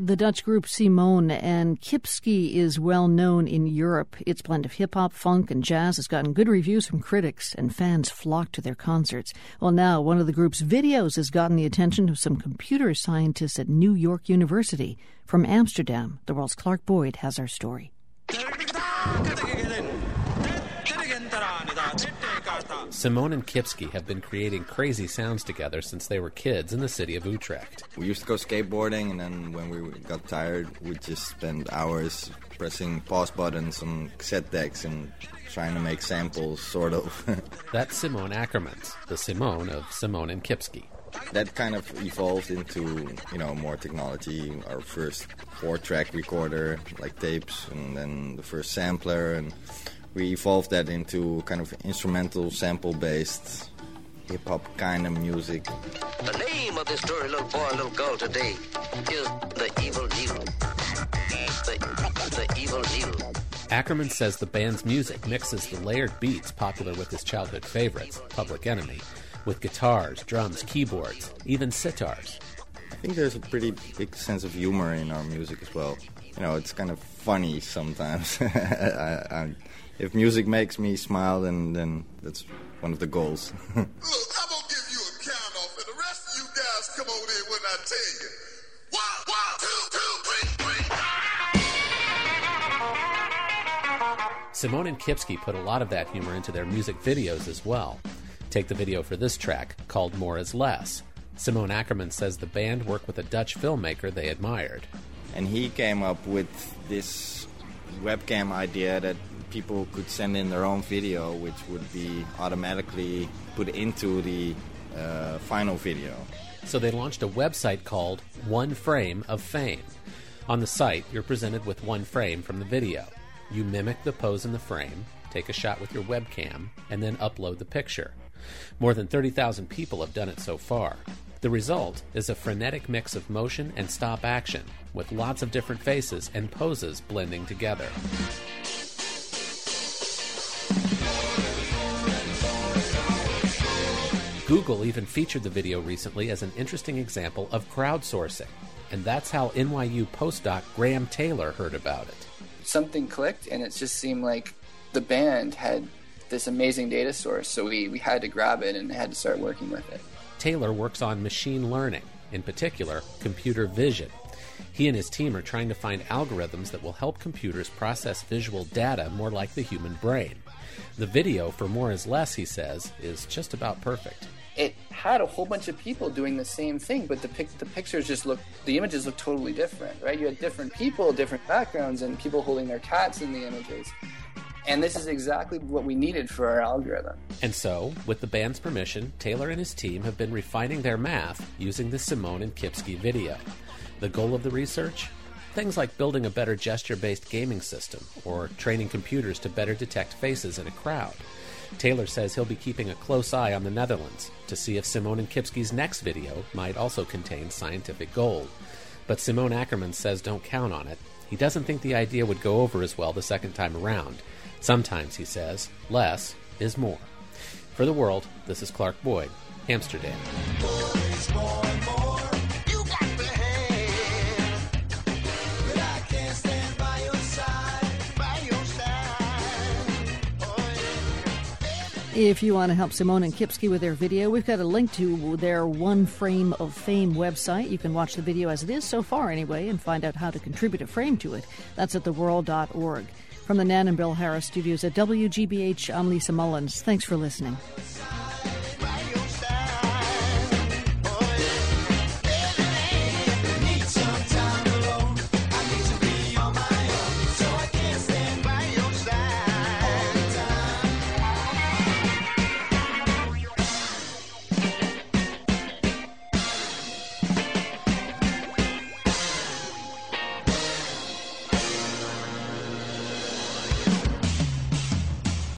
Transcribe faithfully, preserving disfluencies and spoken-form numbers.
The Dutch group Simone and Kipski is well known in Europe. Its blend of hip-hop, funk, and jazz has gotten good reviews from critics, and fans flock to their concerts. Well, now one of the group's videos has gotten the attention of some computer scientists at New York University. From Amsterdam, the world's Clark Boyd has our story. Simone and Kipski have been creating crazy sounds together since they were kids in the city of Utrecht. We used to go skateboarding, and then when we got tired, we'd just spend hours pressing pause buttons on cassette decks and trying to make samples, sort of. That's Simone Ackermans, the Simone of Simone and Kipski. That kind of evolved into, you know, more technology. Our first four-track recorder, like tapes, and then the first sampler, and we evolved that into kind of instrumental, sample-based, hip-hop kind of music. The name of this story, little boy and little girl today, is The Evil Deal. The, the Evil Deal. Ackerman says the band's music mixes the layered beats popular with his childhood favorites, Public Enemy, with guitars, drums, keyboards, even sitars. I think there's a pretty big sense of humor in our music as well. You know, it's kind of funny sometimes. I, I, if music makes me smile, then, then that's one of the goals. Look, I'm going to give you a count off, and the rest of you guys come over there when I tell you. One, one, two, two, three, three. Simone and Kipski put a lot of that humor into their music videos as well. Take the video for this track, called More Is Less. Simone Ackerman says the band worked with a Dutch filmmaker they admired. And he came up with this webcam idea that people could send in their own video, which would be automatically put into the uh, final video. So they launched a website called One Frame of Fame. On the site, you're presented with one frame from the video. You mimic the pose in the frame, take a shot with your webcam, and then upload the picture. More than thirty thousand people have done it so far. The result is a frenetic mix of motion and stop action, with lots of different faces and poses blending together. Google even featured the video recently as an interesting example of crowdsourcing, and that's how N Y U postdoc Graham Taylor heard about it. Something clicked, and it just seemed like the band had this amazing data source, so we, we had to grab it and had to start working with it. Taylor works on machine learning, in particular, computer vision. He and his team are trying to find algorithms that will help computers process visual data more like the human brain. The video for More Is Less, he says, is just about perfect. It had a whole bunch of people doing the same thing, but the pic- the pictures just look, the images look totally different, right? You had different people, different backgrounds, and people holding their cats in the images. And this is exactly what we needed for our algorithm. And so, with the band's permission, Taylor and his team have been refining their math using the Simone and Kipski video. The goal of the research? Things like building a better gesture-based gaming system or training computers to better detect faces in a crowd. Taylor says he'll be keeping a close eye on the Netherlands to see if Simone and Kipski's next video might also contain scientific gold. But Simone Ackerman says don't count on it. He doesn't think the idea would go over as well the second time around. Sometimes, he says, less is more. For The World, this is Clark Boyd, Amsterdam. If you want to help Simone and Kipski with their video, we've got a link to their One Frame of Fame website. You can watch the video as it is so far anyway and find out how to contribute a frame to it. That's at the world dot org. From the Nan and Bill Harris studios at W G B H, I'm Lisa Mullins. Thanks for listening.